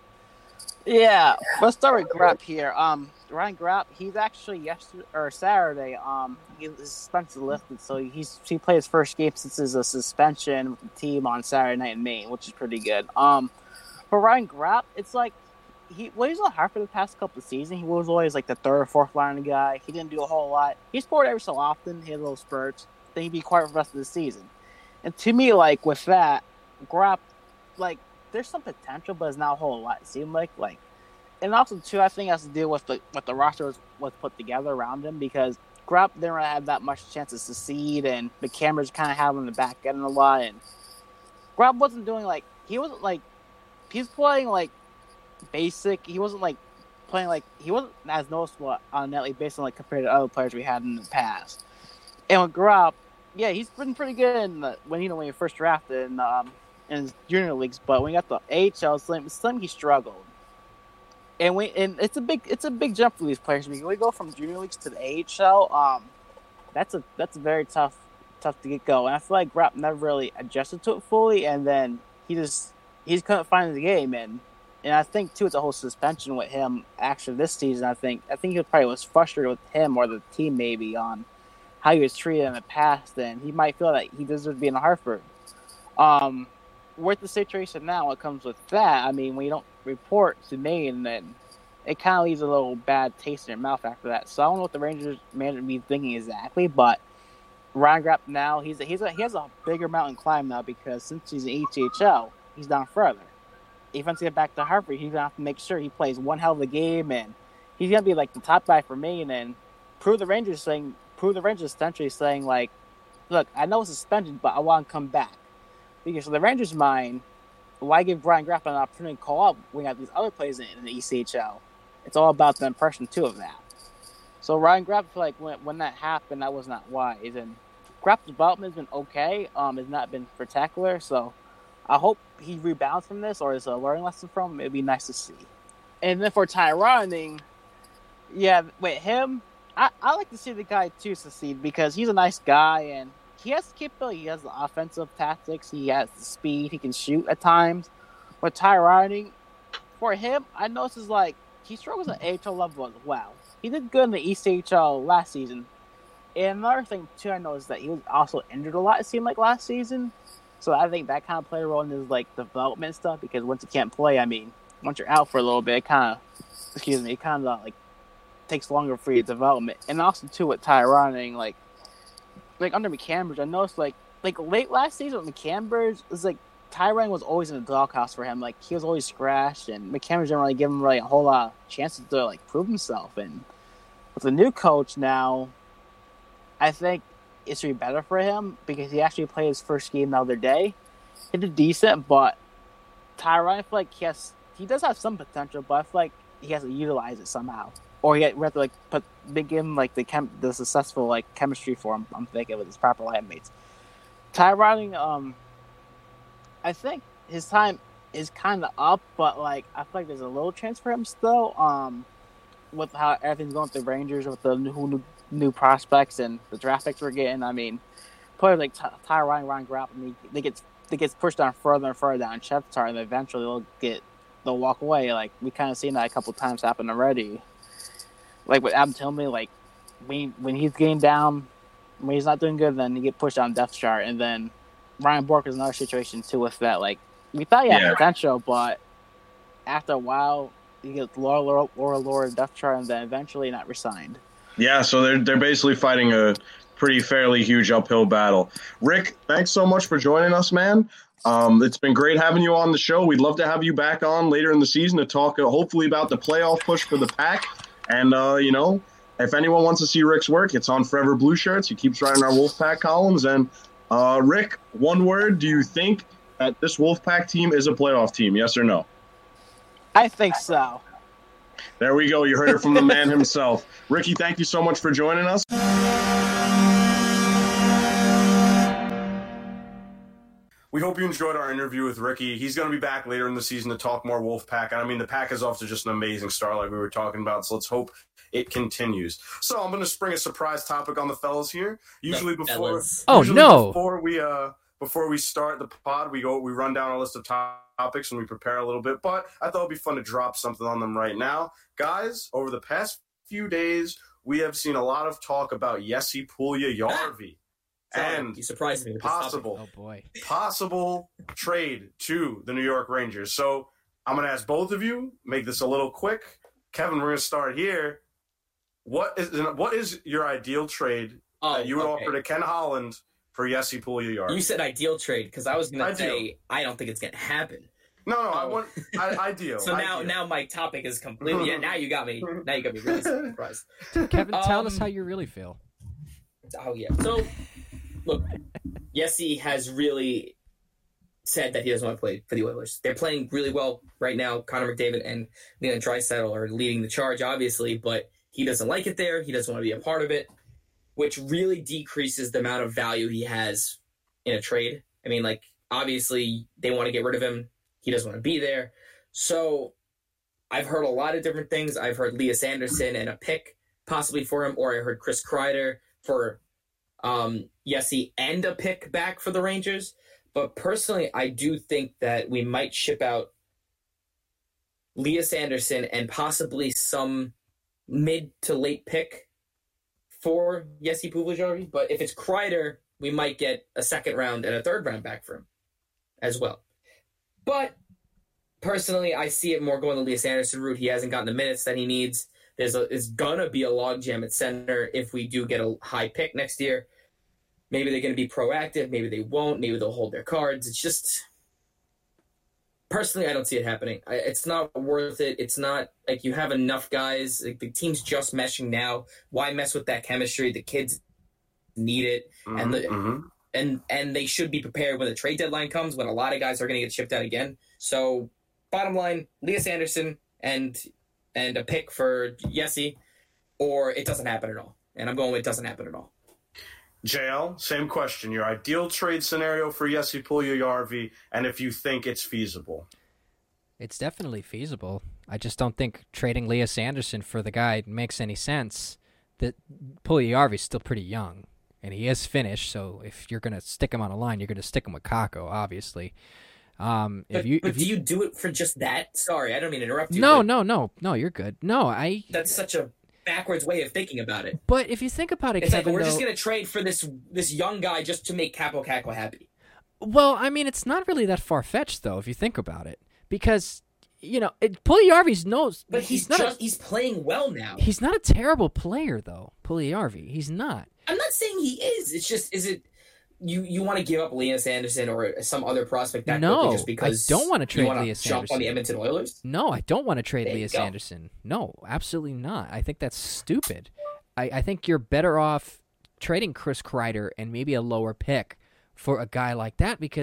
Yeah, let's start with Gropp here. Ryan Gropp, he's actually Saturday. His suspension lifted, so he played his first game since his suspension with the team on Saturday night in Maine, which is pretty good. For Ryan Gropp, it's like he was on Hartford the past couple of seasons. He was always like the third or fourth line guy. He didn't do a whole lot. He scored every so often. He had little spurts. Then he'd be quiet for the rest of the season. And to me, like with that, Gropp, like there's some potential, but it's not a whole lot. It seemed like. And also, too, I think it has to deal with the roster was put together around him because Gropp didn't really have that much chance to succeed, and the cameras kind of had him in the back end a lot. And Gropp wasn't doing he was playing like basic. He wasn't like playing like he wasn't as noticeable on net league based on like compared to other players we had in the past. And with Gropp, yeah, he's been pretty good when he first drafted in his junior leagues, but when he got the AHL, Slim he struggled. And it's a big jump for these players. When we go from junior leagues to the AHL, that's very tough to get going. And I feel like Gropp never really adjusted to it fully, and then he couldn't find the game. And I think too, it's a whole suspension with him actually this season. I think he probably was frustrated with him or the team maybe on how he was treated in the past, and he might feel that he deserves to be in Hartford. With the situation now, what comes with that, I mean, when you don't report to Maine, then it kind of leaves a little bad taste in your mouth after that. So I don't know what the Rangers management be thinking exactly, but Ryan Gropp now, he has a bigger mountain climb now because since he's in ECHL, he's down further. If he wants to get back to Hartford, he's going to have to make sure he plays one hell of a game, and he's going to be like the top guy for Maine and prove the Rangers essentially saying, like, look, I know it's suspended, but I want to come back. Because for the Rangers' mind, why give Ryan Gropp an opportunity to call up when we have these other players in the ECHL? It's all about the impression, too, of that. So Ryan Gropp, like, when that happened, that was not wise. And Gropp's development has been okay. Has not been spectacular. So I hope he rebounds from this or is a learning lesson from him. It'd be nice to see. And then for Ty Ronning, yeah, with him, I like to see the guy, too, succeed because he's a nice guy and he has the capability. He has the offensive tactics. He has the speed. He can shoot at times. With Ty Ronning, for him, I noticed is like he struggles at AHL level as well. He did good in the ECHL last season. And another thing, too, I noticed that he was also injured a lot, it seemed like, last season. So I think that kind of played a role in his, like, development stuff because once you can't play, I mean, once you're out for a little bit, it kind of, like, takes longer for your development. And also, too, with Ty Ronning, like under McCambridge, I noticed like late last season with McCambridge, it was like Ty Ronning was always in the doghouse for him. Like he was always scratched, and McCambridge didn't really give him a whole lot of chances to like prove himself. And with the new coach now, I think it should be better for him because he actually played his first game the other day. He did decent, but Tyron, I feel like he does have some potential, but I feel like he has to utilize it somehow, or we have to begin the successful chemistry for him. I'm thinking with his proper line mates. Tyron, I think his time is kind of up, but I feel like there's a little chance for him still. With how everything's going with the Rangers, with the new prospects and the draft picks we're getting, I mean, players like Tyron, Ryan Grapp, they get pushed down further and further down Cheftar, and eventually they'll walk away. Like we kind of seen that a couple times happen already. Like with Adam Tillman, when he's getting down, when he's not doing good, then he get pushed down depth chart, and then Ryan Bork is another situation too with that. Like we thought he had potential, but after a while, he gets lower depth chart, and then eventually not resigned. Yeah, so they're basically fighting a pretty fairly huge uphill battle. Rick, thanks so much for joining us, man. It's been great having you on the show. We'd love to have you back on later in the season to talk hopefully about the playoff push for the Pack. And, if anyone wants to see Rick's work, it's on Forever Blue Shirts. He keeps writing our Wolfpack columns. And, Rick, one word, do you think that this Wolfpack team is a playoff team, yes or no? I think so. There we go. You heard it from the man himself. Ricky, thank you so much for joining us. We hope you enjoyed our interview with Ricky. He's going to be back later in the season to talk more Wolfpack. And I mean, the Pack is off to just an amazing start like we were talking about. So let's hope it continues. So I'm going to spring a surprise topic on the fellas here. Usually before we start the pod, we run down our list of topics and we prepare a little bit. But I thought it'd be fun to drop something on them right now. Guys, over the past few days, we have seen a lot of talk about Jesse Puljujärvi. And you surprised me with possible trade to the New York Rangers. So I'm going to ask both of you, make this a little quick. Kevin, we're going to start here. What is your ideal trade that you would offer to Ken Holland for Jesse Puljujärvi? You said ideal trade because I was going to say I don't think it's going to happen. No, I want ideal. So now my topic is completely. Yeah, now you got me really surprised. Kevin, tell us how you really feel. Oh yeah. So look, Jesse has really said that he doesn't want to play for the Oilers. They're playing really well right now. Connor McDavid and Leon Draisaitl are leading the charge, obviously, but he doesn't like it there. He doesn't want to be a part of it, which really decreases the amount of value he has in a trade. I mean, obviously, they want to get rid of him. He doesn't want to be there. So I've heard a lot of different things. I've heard Lias Andersson and a pick possibly for him, or I heard Chris Kreider for Jesse and a pick back for the Rangers. But personally, I do think that we might ship out Lias Andersson and possibly some mid to late pick for Jesse Puljujärvi. But if it's Kreider, we might get a second round and a third round back for him as well. But personally, I see it more going the Lias Andersson route. He hasn't gotten the minutes that he needs. It's going to be a logjam at center if we do get a high pick next year. Maybe they're going to be proactive. Maybe they won't. Maybe they'll hold their cards. It's just, personally, I don't see it happening. It's not worth it. It's not like you have enough guys. Like the team's just meshing now. Why mess with that chemistry? The kids need it. And they should be prepared when the trade deadline comes, when a lot of guys are going to get shipped out again. So, bottom line, Lias Andersson and a pick for Jesse, or it doesn't happen at all. And I'm going with it doesn't happen at all. JL, same question. Your ideal trade scenario for Jesse Puljujärvi, and if you think it's feasible. It's definitely feasible. I just don't think trading Lias Andersson for the guy makes any sense. That Puljujärvi's still pretty young, and he is Finnish, so if you're going to stick him on a line, you're going to stick him with Kakko, obviously. Do you do it for just that? Sorry, I don't mean to interrupt you. No, you're good. That's such a backwards way of thinking about it. But if you think about it, it's Kevin, we're just going to trade for this young guy just to make Kaapo Kakko happy. Well, I mean, it's not really that far-fetched, though, if you think about it. Because, Puljujärvi knows... But he's playing well now. He's not a terrible player, though, Puljujärvi. He's not. I'm not saying he is. It's just, is it... You want to give up Lias Andersson or some other prospect that quickly just because I don't want to trade Lias Andersson. Jump on the Edmonton Oilers? No, I don't want to trade Lias Andersson. No, absolutely not. I think that's stupid. I think you're better off trading Chris Kreider and maybe a lower pick for a guy like that because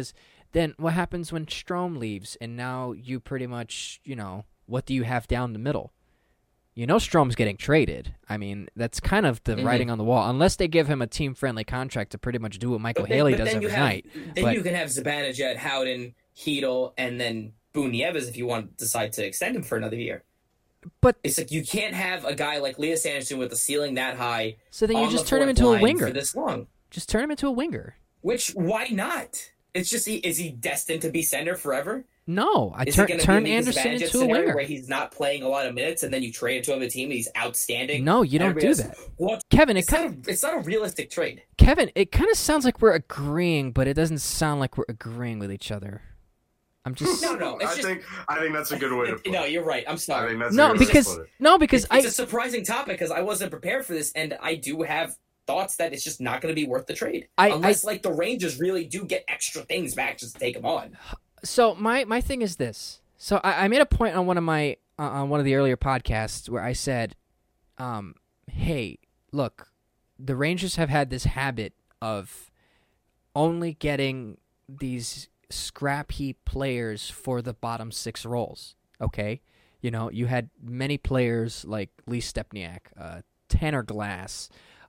then what happens when Strome leaves and now you pretty much, what do you have down the middle? Strome's getting traded. I mean, that's kind of the writing on the wall, unless they give him a team-friendly contract to pretty much do what Michael Haley does every night. Then you can have Zibanejad, Howden, Hedel, and then Boone Nieves if you want to decide to extend him for another year. But it's like you can't have a guy like Elias Anderson with a ceiling that high. So then you just turn him into a winger for this long. Just turn him into a winger. Why not? It's just is he destined to be center forever? No, turn Anderson into a winger where he's not playing a lot of minutes, and then you trade it to him, the team, and he's outstanding. No, you don't do that. Kevin, it's not a realistic trade. Kevin, it kind of sounds like we're agreeing, but it doesn't sound like we're agreeing with each other. I'm just no. I think that's a good way to put it. No, you're right. I'm sorry. I think that's because it's a surprising topic because I wasn't prepared for this, and I do have thoughts that it's just not going to be worth the trade unless like the Rangers really do get extra things back just to take them on. So my thing is this. So I made a point on one of the earlier podcasts where I said, hey, look, the Rangers have had this habit of only getting these scrap heap players for the bottom 6 roles. Okay, you had many players like Lee Stepniak, Tanner Glass.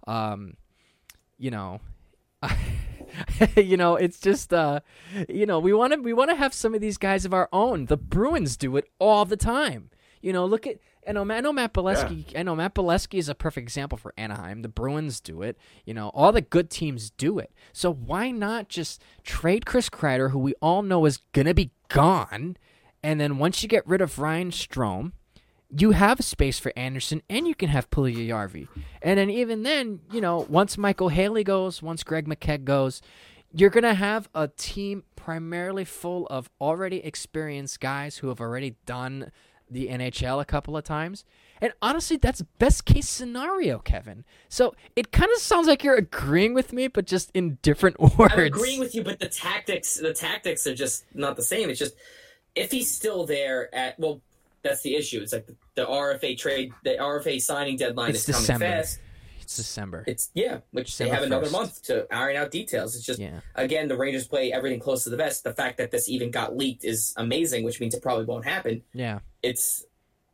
It's just we want to have some of these guys of our own. The Bruins do it all the time. Look at I know Matt Bolesky. Yeah. I know Matt Bolesky is a perfect example for Anaheim. The Bruins do it. All the good teams do it. So why not just trade Chris Kreider, who we all know is gonna be gone, and then once you get rid of Ryan Strome, you have a space for Anderson, and you can have Puljujarvi. And then even then, once Michael Haley goes, once Greg McKegg goes, you're going to have a team primarily full of already experienced guys who have already done the NHL a couple of times. And honestly, that's best case scenario, Kevin. So it kind of sounds like you're agreeing with me, but just in different words. I'm agreeing with you, but the tactics are just not the same. It's just, if he's still there that's the issue. It's like the RFA trade, the RFA signing deadline is coming fast. It's December. Which December they have 1st. Another month to iron out details. It's just, again, the Rangers play everything close to the vest. The fact that this even got leaked is amazing, which means it probably won't happen. Yeah. It's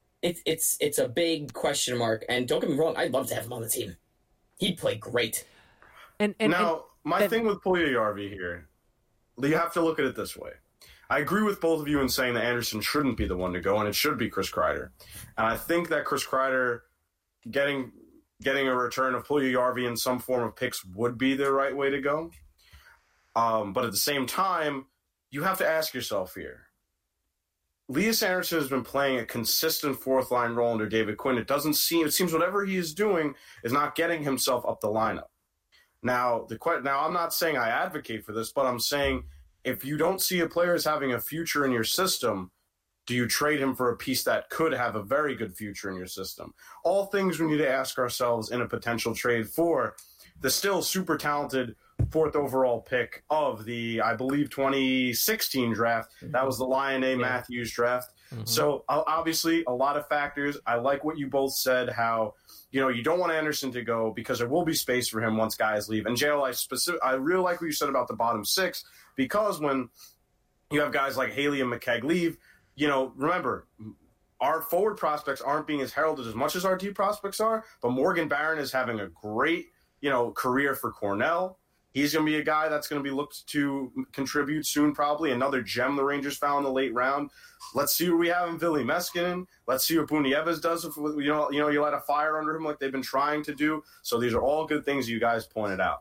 a big question mark. And don't get me wrong, I'd love to have him on the team. He'd play great. And my thing with Puljujarvi here, you have to look at it this way. I agree with both of you in saying that Anderson shouldn't be the one to go, and it should be Chris Kreider. And I think that Chris Kreider getting a return of Puljujarvi in some form of picks would be the right way to go. But at the same time, you have to ask yourself here. Elias Anderson has been playing a consistent fourth-line role under David Quinn. It seems whatever he is doing is not getting himself up the lineup. Now, I'm not saying I advocate for this, but I'm saying if you don't see a player as having a future in your system, do you trade him for a piece that could have a very good future in your system? All things we need to ask ourselves in a potential trade for the still super talented 4th overall pick of the, I believe, 2016 draft. That was the Lionel Matthews draft. Mm-hmm. So obviously a lot of factors. I like what you both said, how you don't want Anderson to go because there will be space for him once guys leave. And JL, I really like what you said about the bottom 6, because when you have guys like Haley and McKegg leave, remember, our forward prospects aren't being as heralded as much as our D prospects are, but Morgan Barron is having a great, career for Cornell. He's going to be a guy that's going to be looked to contribute soon, probably. Another gem the Rangers found in the late round. Let's see what we have in Ville Meskinen. Let's see what Boone Nieves does. If, you light a fire under him like they've been trying to do. So these are all good things you guys pointed out.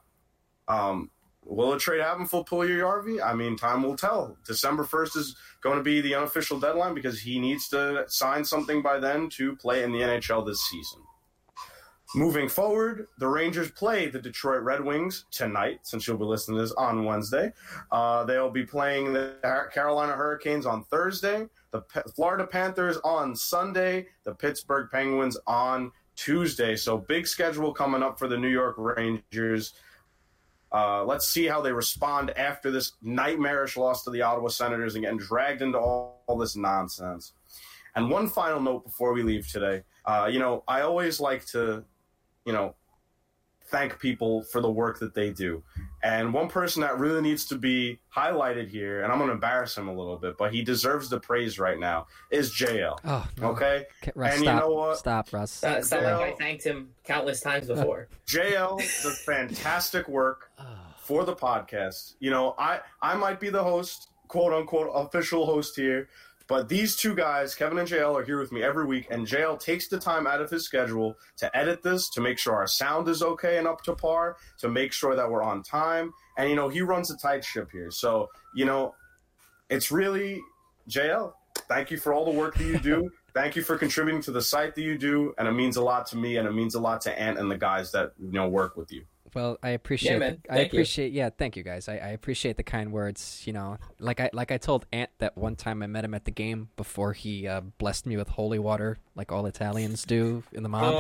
Will a trade happen for Puljujarvi? I mean, time will tell. December 1st is going to be the unofficial deadline because he needs to sign something by then to play in the NHL this season. Moving forward, the Rangers play the Detroit Red Wings tonight, since you'll be listening to this on Wednesday. They'll be playing the Carolina Hurricanes on Thursday, the Florida Panthers on Sunday, the Pittsburgh Penguins on Tuesday. So big schedule coming up for the New York Rangers. Let's see how they respond after this nightmarish loss to the Ottawa Senators and getting dragged into all this nonsense. And one final note before we leave today. I always like to, thank people for the work that they do. And one person that really needs to be highlighted here, and I'm going to embarrass him a little bit, but he deserves the praise right now, is JL. Oh, no. Okay? Russ, and stop. you know what? Stop, Russ. Sound like I thanked him countless times before. JL does fantastic work for the podcast. You know, I might be the host, quote unquote, official host here, but these two guys, Kevin and JL, are here with me every week, and JL takes the time out of his schedule to edit this, to make sure our sound is okay and up to par, to make sure that we're on time. And, you know, he runs a tight ship here. So, you know, it's really, JL, thank you for all the work that you do. Thank you for contributing to the site that you do, and it means a lot to me, and it means a lot to Ant and the guys that, you know, work with you. Well, I appreciate. Yeah, man. Thank you guys. I appreciate the kind words. You know, like I told Ant that one time I met him at the game before he blessed me with holy water, like all Italians do in the mob.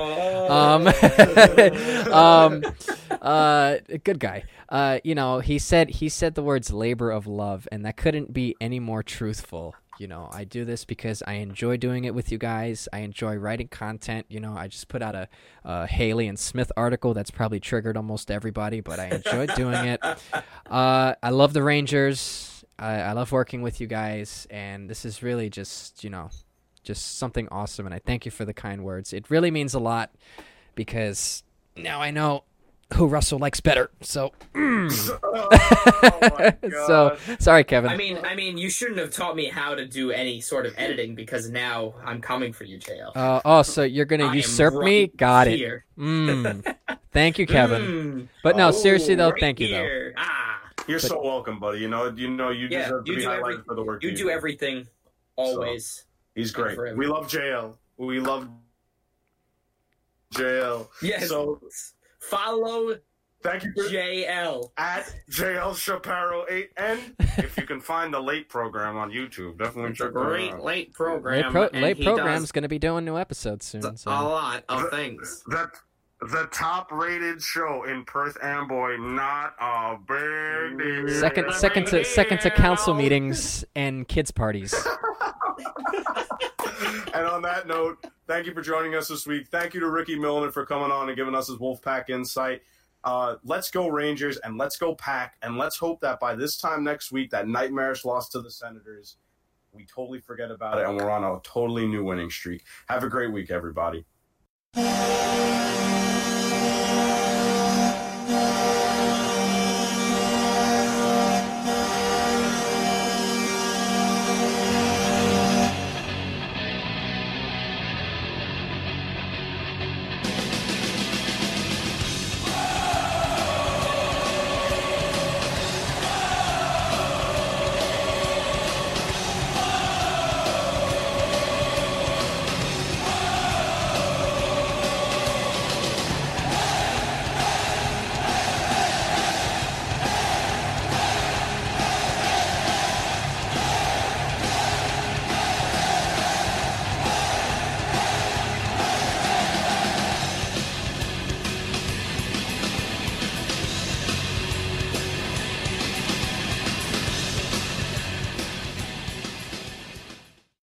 Good guy. You know, he said the words "labor of love," and that couldn't be any more truthful. You know, I do this because I enjoy doing it with you guys. I enjoy writing content. You know, I just put out a Haley and Smith article that's probably triggered almost everybody, but I enjoy doing it. I love the Rangers. I love working with you guys, and this is really just, you know, just something awesome, and I thank you for the kind words. It really means a lot because now I know who Russell likes better. So, so sorry, Kevin. I mean, you shouldn't have taught me how to do any sort of editing because now I'm coming for you, JL. So you're gonna usurp me? Got it. Thank you, Kevin. But no, seriously though, thank you though. You're so welcome, buddy. You deserve to be highlighted for the work you do. You do everything, always. So, he's great. We love JL. We love JL. Yes. So follow. Thank you, JL at JL Shapiro 8N. If you can find the late program on YouTube, definitely check it out. Great late program. Late program's going to be doing new episodes soon. So. A lot of things. The top-rated show in Perth Amboy, not a big deal. Second to council meetings and kids parties. And on that note, thank you for joining us this week. Thank you to Ricky Milner for coming on and giving us his Wolfpack insight. Let's go Rangers and let's go Pack, and let's hope that by this time next week, that nightmarish loss to the Senators, we totally forget about it and we're on a totally new winning streak. Have a great week, everybody.